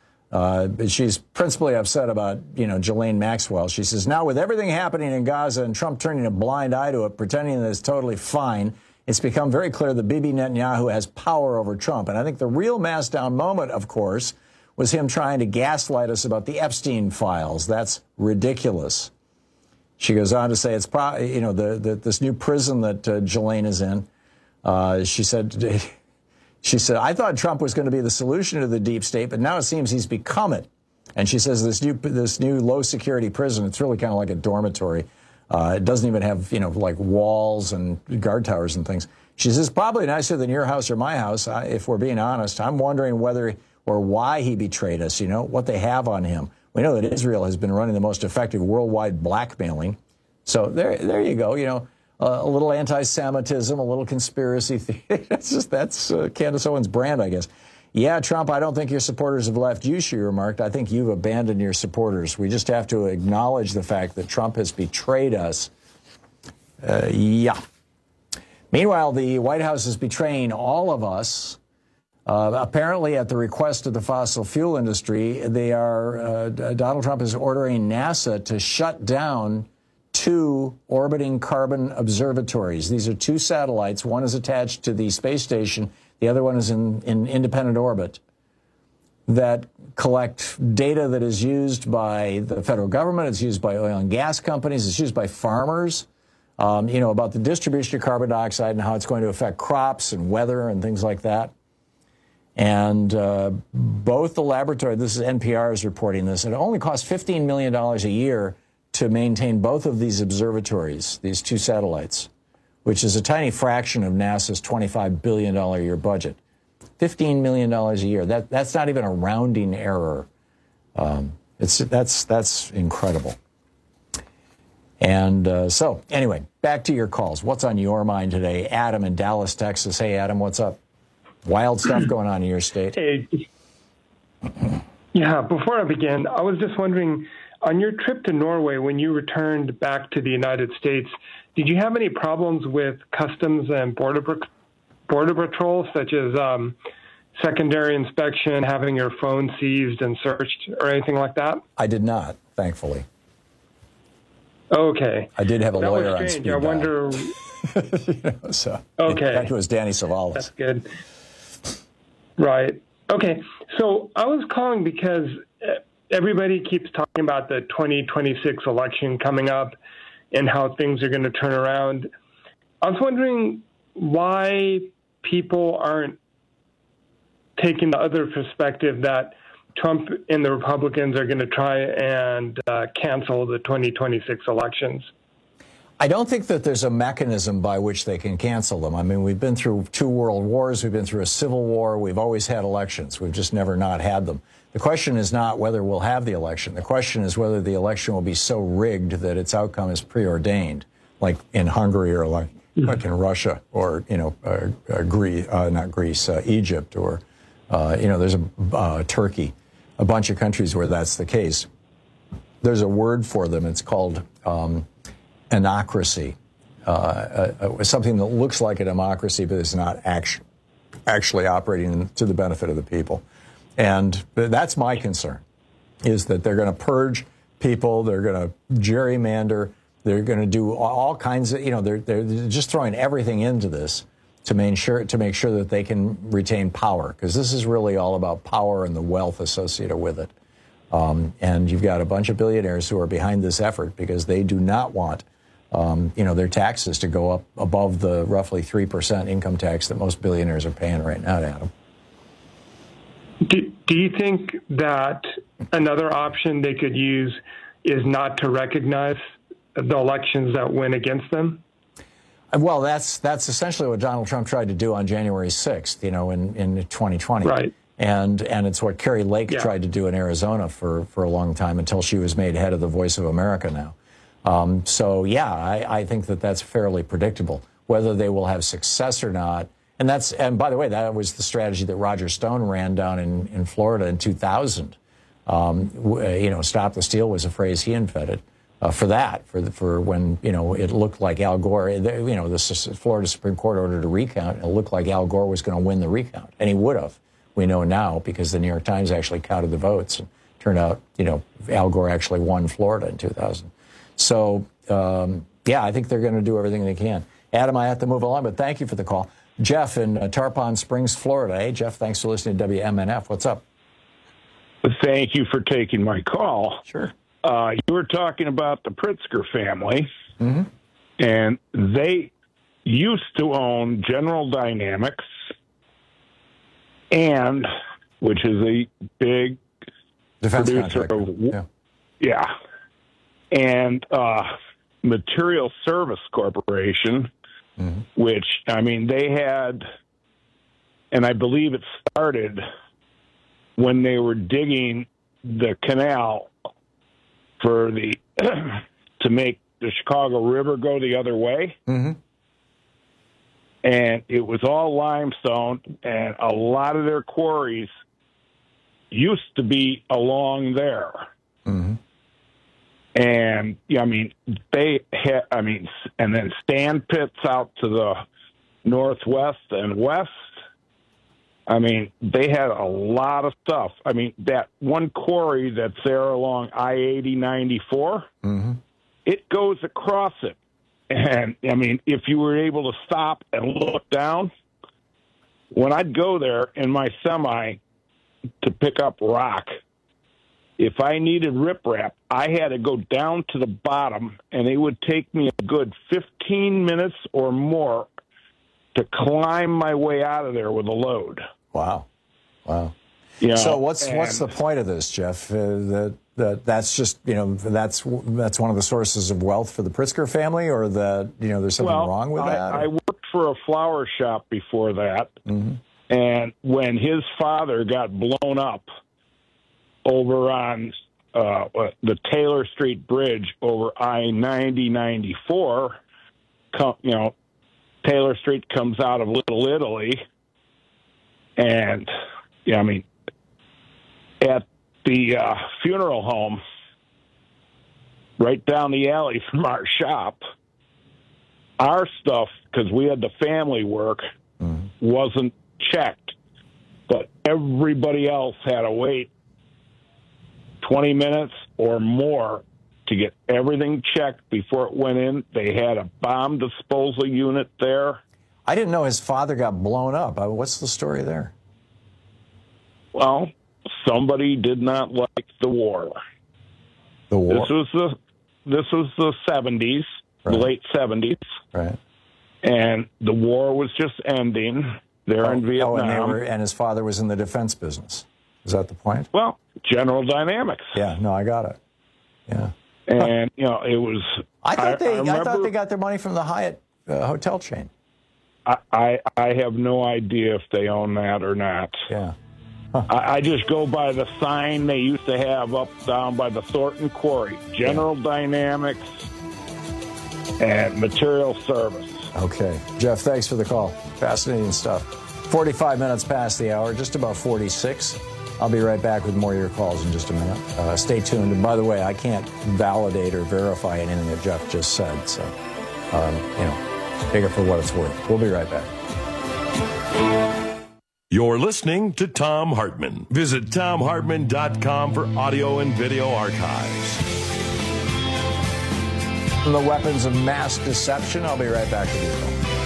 She's principally upset about, Ghislaine Maxwell. She says, now with everything happening in Gaza and Trump turning a blind eye to it, pretending that it's totally fine, it's become very clear that Bibi Netanyahu has power over Trump. And I think the real mass down moment, of course, was him trying to gaslight us about the Epstein files. That's ridiculous. She goes on to say it's probably, this new prison that Ghislaine is in. She said, I thought Trump was going to be the solution to the deep state, but now it seems he's become it. And she says this new low security prison, it's really kind of like a dormitory. It doesn't even have, like walls and guard towers and things. She says, probably nicer than your house or my house, if we're being honest. I'm wondering whether or why he betrayed us, what they have on him. We know that Israel has been running the most effective worldwide blackmailing. So there you go, a little anti-Semitism, a little conspiracy theory. That's Candace Owens' brand, I guess. Yeah, Trump, I don't think your supporters have left you, she remarked. I think you've abandoned your supporters. We just have to acknowledge the fact that Trump has betrayed us. Yeah. Meanwhile, the White House is betraying all of us. Apparently, at the request of the fossil fuel industry, Donald Trump is ordering NASA to shut down 2 orbiting carbon observatories. These are 2 satellites. One is attached to the space station. The other one is in independent orbit. that collect data that is used by the federal government, it's used by oil and gas companies, it's used by farmers, about the distribution of carbon dioxide and how it's going to affect crops and weather and things like that. And both the laboratory, this is NPR is reporting this, it only costs $15 million a year to maintain both of these observatories, these two satellites, which is a tiny fraction of NASA's $25 billion a year budget. $15 million a year. That's not even a rounding error. That's incredible. And so, anyway, back to your calls. What's on your mind today? Adam in Dallas, Texas. Hey, Adam, what's up? Wild stuff going on in your state.
Hey. Yeah, before I begin, I was just wondering, on your trip to Norway, when you returned back to the United States, did you have any problems with customs and border patrol, such as secondary inspection, having your phone seized and searched, or anything like that?
I did not, thankfully.
Okay.
I did have a lawyer on
speed
dial.
I wonder.
So,
okay.
In fact, it was Danny Savalas.
That's good. Right. Okay. So I was calling because everybody keeps talking about the 2026 election coming up and how things are going to turn around. I was wondering why people aren't taking the other perspective that Trump and the Republicans are going to try and cancel the 2026 elections.
I don't think that there's a mechanism by which they can cancel them. I mean, we've been through 2 world wars. We've been through a civil war. We've always had elections. We've just never not had them. The question is not whether we'll have the election. The question is whether the election will be so rigged that its outcome is preordained, like in Hungary or like in Russia or, Egypt or, there's Turkey, a bunch of countries where that's the case. There's a word for them. It's called anocracy, something that looks like a democracy but is not actually operating to the benefit of the people. And that's my concern, is that they're going to purge people, they're going to gerrymander, they're going to do all kinds of, they're just throwing everything into this to make sure that they can retain power, because this is really all about power and the wealth associated with it. And you've got a bunch of billionaires who are behind this effort because they do not want their taxes to go up above the roughly 3% income tax that most billionaires are paying right now, Adam.
Do you think that another option they could use is not to recognize the elections that went against them?
Well, that's essentially what Donald Trump tried to do on January 6th, in 2020.
Right.
And it's what Carrie Lake tried to do in Arizona for a long time until she was made head of the Voice of America now. I think that's fairly predictable. Whether they will have success or not, and by the way, that was the strategy that Roger Stone ran down in Florida in 2000. Stop the steal was a phrase he invented for when it looked like Al Gore. The Florida Supreme Court ordered a recount. It looked like Al Gore was going to win the recount, and he would have. We know now because the New York Times actually counted the votes, and turned out Al Gore actually won Florida in 2000. So, I think they're going to do everything they can. Adam, I have to move along, but thank you for the call. Jeff in Tarpon Springs, Florida. Hey, Jeff, thanks for listening to WMNF. What's up?
Thank you for taking my call.
Sure.
You were talking about the Pritzker family, and they used to own General Dynamics, which is a big
defense
producer
contractor.
And Material Service Corporation, which, they had, and I believe it started when they were digging the canal for to make the Chicago River go the other way. And it was all limestone, and a lot of their quarries used to be along there. And they had, and then sand pits out to the northwest and west. They had a lot of stuff. That one quarry that's there along I-80-94, it goes across it. And, if you were able to stop and look down, when I'd go there in my semi, to pick up rock. If I needed riprap, I had to go down to the bottom, and it would take me a good 15 minutes or more to climb my way out of there with a load.
Wow.
You know,
so what's the point of this, Jeff? That's just, that's one of the sources of wealth for the Pritzker family, or that, there's something wrong with that?
I worked for a flower shop before that, and when his father got blown up over on the Taylor Street Bridge over I-90-94, Taylor Street comes out of Little Italy, and, at the funeral home, right down the alley from our shop, our stuff, because we had the family work, wasn't checked, but everybody else had to wait 20 minutes or more to get everything checked before it went in. They had a bomb disposal unit there.
I didn't know his father got blown up. What's the story there?
Well, somebody did not like the war.
The war?
This was the 70s,
right.
The late 70s.
Right.
And the war was just ending there in Vietnam.
And his father was in the defense business. Is that the point?
Well, General Dynamics.
Yeah, no, I got it. Yeah.
And, it was...
I thought they got their money from the Hyatt hotel chain.
I have no idea if they own that or not.
Yeah.
I just go by the sign they used to have up down by the Thornton Quarry. General Dynamics and Material Service.
Okay. Jeff, thanks for the call. Fascinating stuff. 45 minutes past the hour, just about 46. I'll be right back with more of your calls in just a minute. Stay tuned. And by the way, I can't validate or verify anything that Jeff just said. So, take it for what it's worth. We'll be right back.
You're listening to Thom Hartmann. Visit ThomHartmann.com for audio and video archives.
The weapons of mass deception. I'll be right back with you.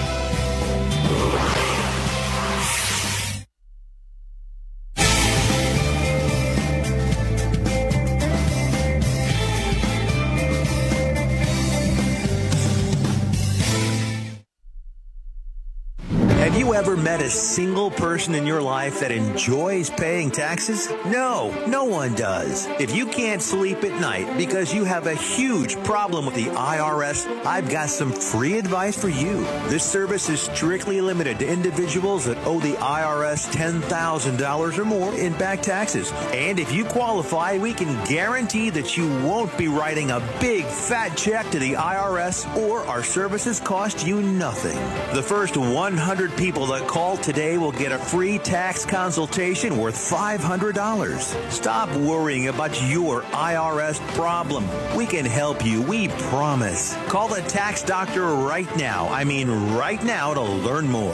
Have you ever met a single person in your life that enjoys paying taxes? No one does. If you can't sleep at night because you have a huge problem with the IRS, I've got some free advice for you. This service is strictly limited to individuals that owe the IRS $10,000 or more in back taxes. And if you qualify, we can guarantee that you won't be writing a big fat check to the IRS, or our services cost you nothing. The first 100 people that call today will get a free tax consultation worth $500. Stop worrying about your IRS problem. We can help you, we promise. Call the tax doctor right now. I mean right now, to learn more.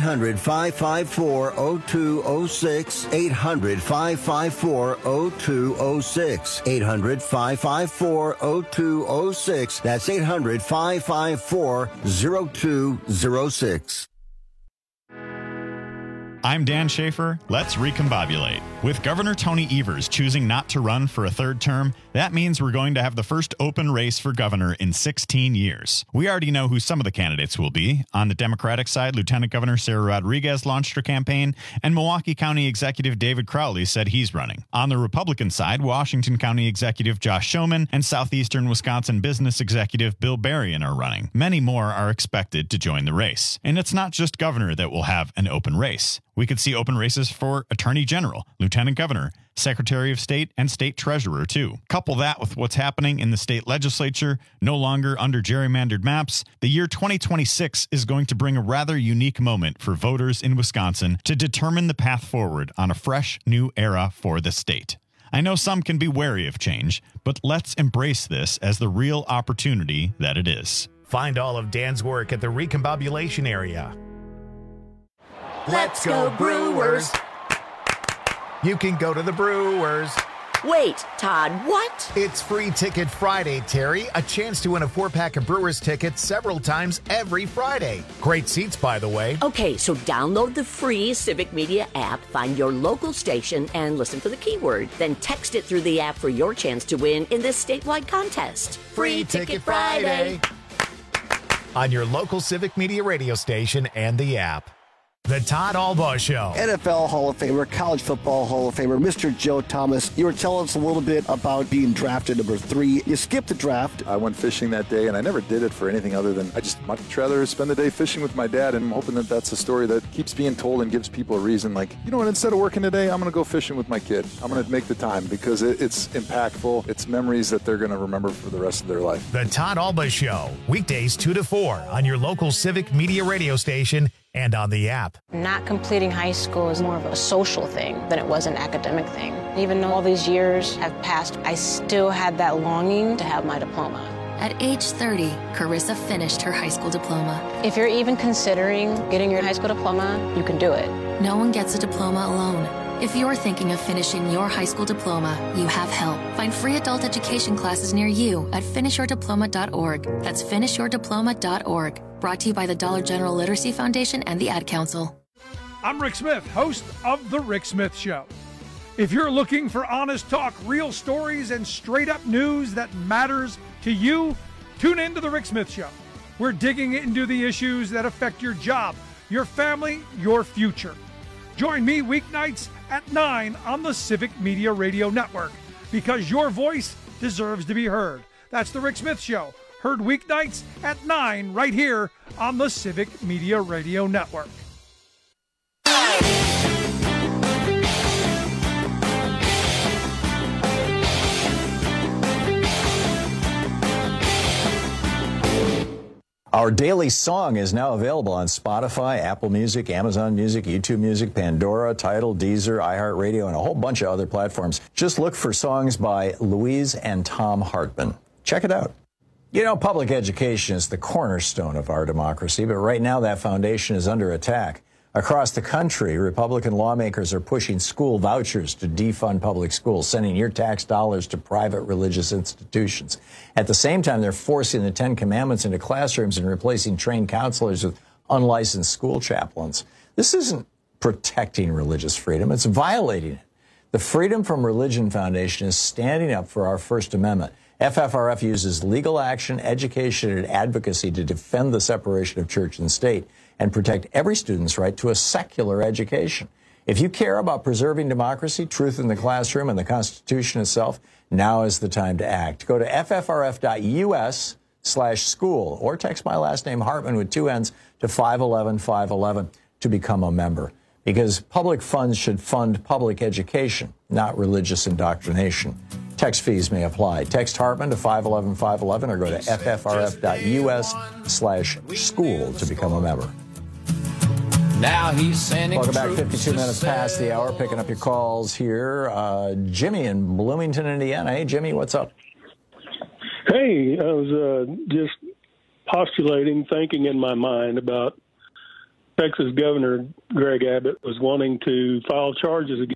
800-554-0206. 800-554-0206. 800-554-0206. That's 800-554-0206.
I'm Dan Schaefer. Let's recombobulate. With Governor Tony Evers choosing not to run for a third term, that means we're going to have the first open race for governor in 16 years. We already know who some of the candidates will be. On the Democratic side, Lieutenant Governor Sarah Rodriguez launched her campaign, and Milwaukee County Executive David Crowley said he's running. On the Republican side, Washington County Executive Josh Schoeman and Southeastern Wisconsin Business Executive Bill Berrien are running. Many more are expected to join the race. And it's not just governor that will have an open race. We could see open races for Attorney General, Lieutenant Governor, Secretary of State, and State Treasurer, too. Couple that with what's happening in the state legislature, no longer under gerrymandered maps, the year 2026 is going to bring a rather unique moment for voters in Wisconsin to determine the path forward on a fresh, new era for the state. I know some can be wary of change, but let's embrace this as the real opportunity that it is.
Find all of Dan's work at the Recombobulation area.
Let's go Brewers!
You can go to the Brewers.
Wait, Todd, what?
It's Free Ticket Friday, Terry. A chance to win a 4-pack of Brewers tickets several times every Friday. Great seats, by the way.
Okay, so download the free Civic Media app, find your local station, and listen for the keyword. Then text it through the app for your chance to win in this statewide contest.
Free Ticket Friday. On your local Civic Media radio station and the app. The Todd Albaugh Show.
NFL Hall of Famer, College Football Hall of Famer, Mr. Joe Thomas. You were telling us a little bit about being drafted number 3. You skipped the draft.
I went fishing that day, and I never did it for anything other than I just much rather spend the day fishing with my dad, and I'm hoping that that's a story that keeps being told and gives people a reason. Like, you know what, instead of working today, I'm going to go fishing with my kid. I'm going to make the time because it's impactful. It's memories that they're going to remember for the rest of their life.
The Todd Albaugh Show, weekdays 2 to 4 on your local Civic Media radio station and on the app.
Not completing high school is more of a social thing than it was an academic thing. Even though all these years have passed, I still had that longing to have my diploma.
At age 30, Carissa finished her high school diploma.
If you're even considering getting your high school diploma, you can do it.
No one gets a diploma alone. If you're thinking of finishing your high school diploma, you have help. Find free adult education classes near you at finishyourdiploma.org. That's finishyourdiploma.org. Brought to you by the Dollar General Literacy Foundation and the Ad Council.
I'm Rick Smith, host of The Rick Smith Show. If you're looking for honest talk, real stories, and straight-up news that matters to you, tune in to The Rick Smith Show. We're digging into the issues that affect your job, your family, your future. Join me weeknights at 9 on the Civic Media Radio Network, because your voice deserves to be heard. That's The Rick Smith Show, heard weeknights at 9 right here on the Civic Media Radio Network.
Our daily song is now available on Spotify, Apple Music, Amazon Music, YouTube Music, Pandora, Tidal, Deezer, iHeartRadio, and a whole bunch of other platforms. Just look for songs by Louise and Tom Hartman. Check it out. You know, public education is the cornerstone of our democracy, but right now that foundation is under attack. Across the country, Republican lawmakers are pushing school vouchers to defund public schools, sending your tax dollars to private religious institutions. At the same time, they're forcing the 10 Commandments into classrooms and replacing trained counselors with unlicensed school chaplains. This isn't protecting religious freedom, it's violating it. The Freedom from Religion Foundation is standing up for our First Amendment. FFRF uses legal action, education, and advocacy to defend the separation of church and state and protect every student's right to a secular education. If you care about preserving democracy, truth in the classroom, and the Constitution itself, now is the time to act. Go to ffrf.us/school or text my last name Hartman with 2 N's to 511-511 to become a member. Because public funds should fund public education, not religious indoctrination. Text fees may apply. Text Hartman to 511-511 or go to ffrf.us/school to become a member.
Now he's sending.
Welcome back. 52 minutes past the hour. Picking up your calls here. Jimmy in Bloomington, Indiana. Hey, Jimmy, what's up?
Hey, I was just postulating, thinking in my mind about Texas Governor Greg Abbott was wanting to file charges against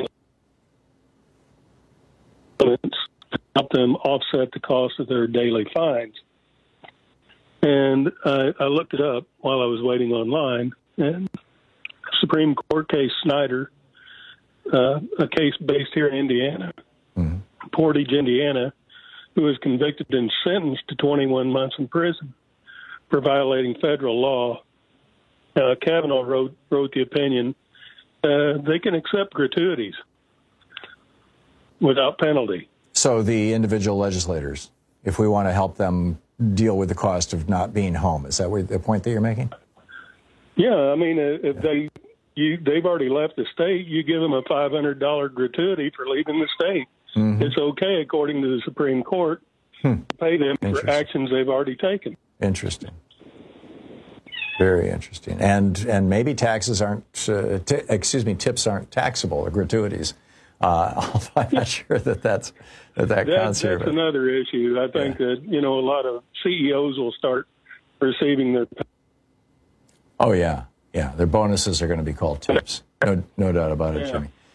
to help them offset the cost of their daily fines. And I looked it up while I was waiting online. And Supreme Court case Snyder, a case based here in Indiana, Portage, Indiana, who was convicted and sentenced to 21 months in prison for violating federal law. Kavanaugh wrote the opinion, they can accept gratuities without penalty.
So the individual legislators, if we want to help them deal with the cost of not being home, is that the point that you're making?
Yeah, I mean, if they've already left the state, you give them a $500 gratuity for leaving the state. Mm-hmm. It's okay, according to the Supreme Court, to pay them for actions they've already taken. Interesting.
Very interesting. And maybe taxes aren't, tips aren't taxable or gratuities. Although I'm not sure that counts here.
That's another issue. I think that, a lot of CEOs will start receiving their.
Oh, yeah. Yeah. Their bonuses are going to be called tips. No doubt about it, Jimmy.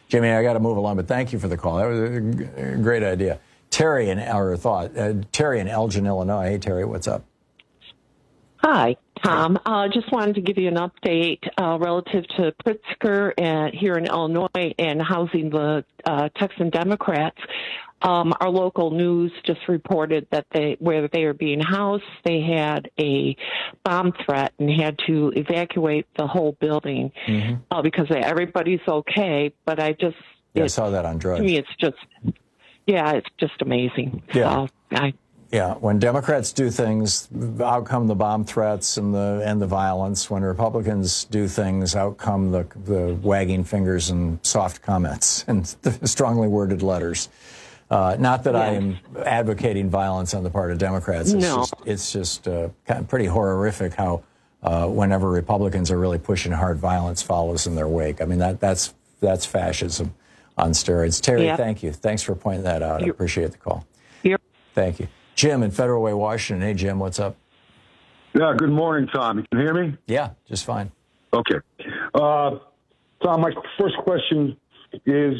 Jimmy, I got to move along, but thank you for the call. That was a great idea. Terry in Elgin, Illinois. Hey, Terry, what's up?
Hi, Tom. Just wanted to give you an update relative to Pritzker here in Illinois and housing the Texan Democrats. Our local news just reported that where they were being housed, they had a bomb threat and had to evacuate the whole building because everybody's okay. But I
saw that on Drudge.
To me, it's just amazing.
Yeah.
So
when Democrats do things, out come the bomb threats and the violence. When Republicans do things, out come the wagging fingers and soft comments and the strongly worded letters. Not that I am advocating violence on the part of Democrats. It's just kind of pretty horrific how whenever Republicans are really pushing hard, violence follows in their wake. I mean, that's fascism on steroids. Terry, thank you. Thanks for pointing that out. I appreciate the call. Thank you. Jim in Federal Way, Washington. Hey, Jim, what's up?
Yeah, good morning, Tom. You can hear me?
Yeah, just fine.
Okay. Tom, my first question is,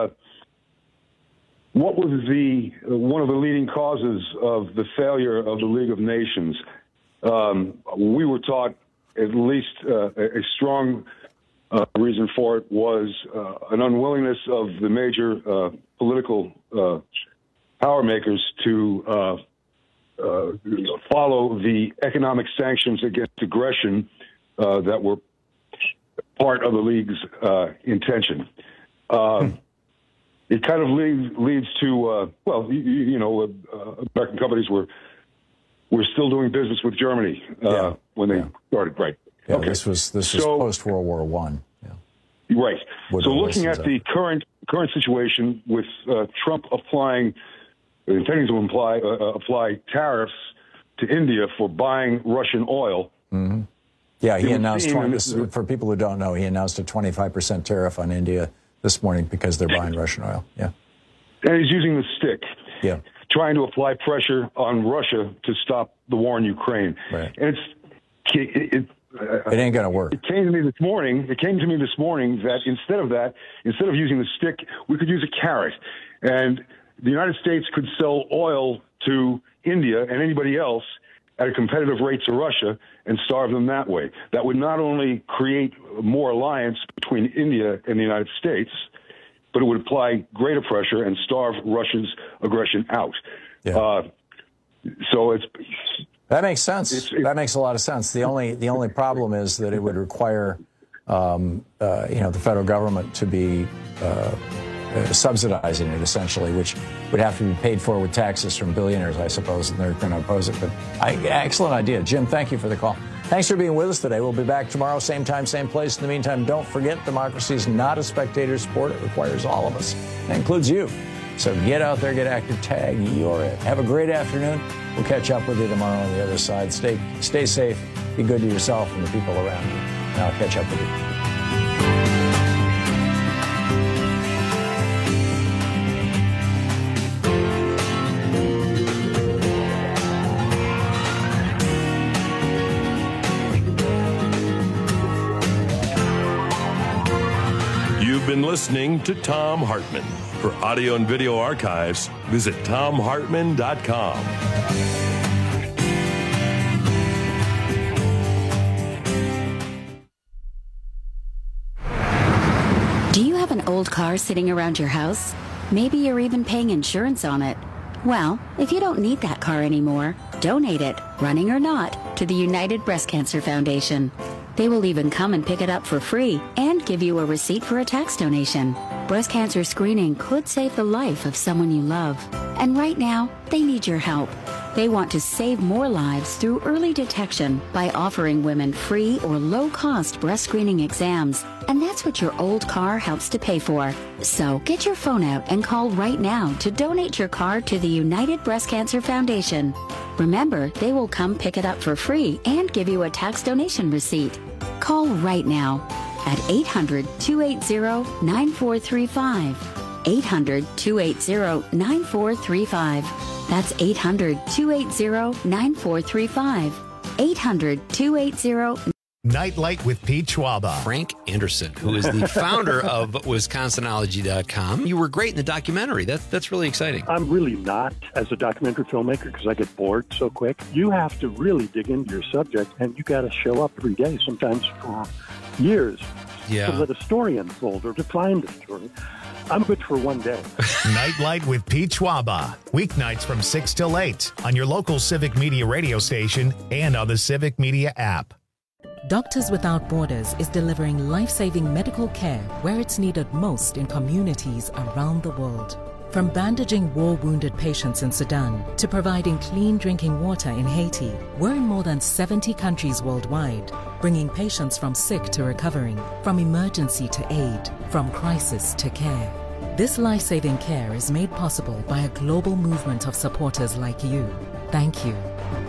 what was one of the leading causes of the failure of the League of Nations? We were taught at least a strong reason for it was an unwillingness of the major political power makers to follow the economic sanctions against aggression that were part of the League's intention. It kind of leads to, American companies were still doing business with Germany when they started, right?
Yeah, okay. This was post World War I. Yeah.
Right. So looking at the current situation with Trump intending to apply tariffs to India for buying Russian oil.
Mm-hmm. Yeah, he announced, for people who don't know, he announced a 25% tariff on India this morning because they're buying Russian oil. Yeah.
And he's using the stick.
Yeah.
Trying to apply pressure on Russia to stop the war in Ukraine.
Right.
And
it ain't going to work.
It came to me this morning that instead of using the stick, we could use a carrot. And the United States could sell oil to India and anybody else at a competitive rate to Russia and starve them that way. That would not only create more alliance between India and the United States, but it would apply greater pressure and starve Russia's aggression out.
Yeah.
So
that makes sense. That makes a lot of sense. The only problem is that it would require the federal government to be subsidizing it, essentially, which would have to be paid for with taxes from billionaires, I suppose, and they're going to oppose it. But excellent idea. Jim, thank you for the call. Thanks for being with us today. We'll be back tomorrow, same time, same place. In the meantime, don't forget, democracy is not a spectator sport. It requires all of us. That includes you. So get out there, get active, tag, you're it. Have a great afternoon. We'll catch up with you tomorrow on the other side. Stay safe. Be good to yourself and the people around you. And I'll catch up with you.
You've been listening to Thom Hartmann. For audio and video archives, visit ThomHartmann.com.
Do you have an old car sitting around your house? Maybe you're even paying insurance on it. Well, if you don't need that car anymore, donate it, running or not, to the United Breast Cancer Foundation. They will even come and pick it up for free and give you a receipt for a tax donation. Breast cancer screening could save the life of someone you love. And right now, they need your help. They want to save more lives through early detection by offering women free or low-cost breast screening exams. And that's what your old car helps to pay for. So get your phone out and call right now to donate your car to the United Breast Cancer Foundation. Remember, they will come pick it up for free and give you a tax donation receipt. Call right now at 800-280-9435. 800-280-9435. That's 800-280-9435. 800-280
Nightlight with Pete Schwaba.
Frank Anderson, who is the founder of Wisconsinology.com. You were great in the documentary. That's really exciting.
I'm really not as a documentary filmmaker because I get bored so quick. You have to really dig into your subject, and you got to show up every day, sometimes for years, to let a story unfold or to find a story. I'm good for one day.
Nightlight with Pete Schwaba. Weeknights from 6 till 8 on your local Civic Media radio station and on the Civic Media app.
Doctors Without Borders is delivering life-saving medical care where it's needed most in communities around the world. From bandaging war-wounded patients in Sudan to providing clean drinking water in Haiti, we're in more than 70 countries worldwide, bringing patients from sick to recovering, from emergency to aid, from crisis to care. This life-saving care is made possible by a global movement of supporters like you. Thank you.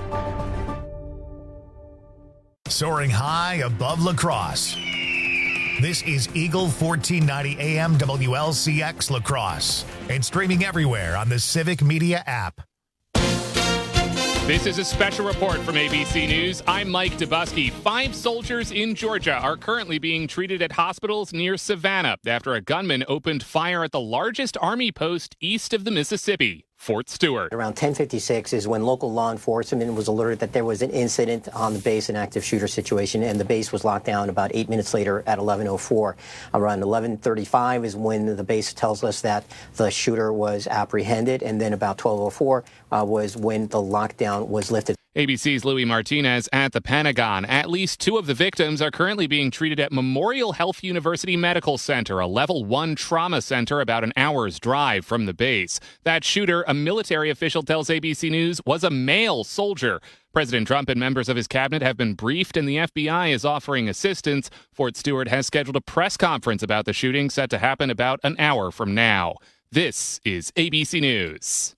Soaring high above La Crosse. This is Eagle 1490 AM WLCX La Crosse and streaming everywhere on the Civic Media app.
This is a special report from ABC News. I'm Mike Dubusky. 5 soldiers in Georgia are currently being treated at hospitals near Savannah after a gunman opened fire at the largest Army post east of the Mississippi, Fort Stewart.
Around 10:56 is when local law enforcement was alerted that there was an incident on the base, an active shooter situation, and the base was locked down about 8 minutes later at 11:04. Around 11:35 is when the base tells us that the shooter was apprehended, and then about 12:04 was when the lockdown was lifted.
ABC's Louis Martinez at the Pentagon. At least 2 of the victims are currently being treated at Memorial Health University Medical Center, a level 1 trauma center about an hour's drive from the base. That shooter, a military official tells ABC News, was a male soldier. President Trump and members of his cabinet have been briefed, and the FBI is offering assistance. Fort Stewart has scheduled a press conference about the shooting set to happen about an hour from now. This is ABC News.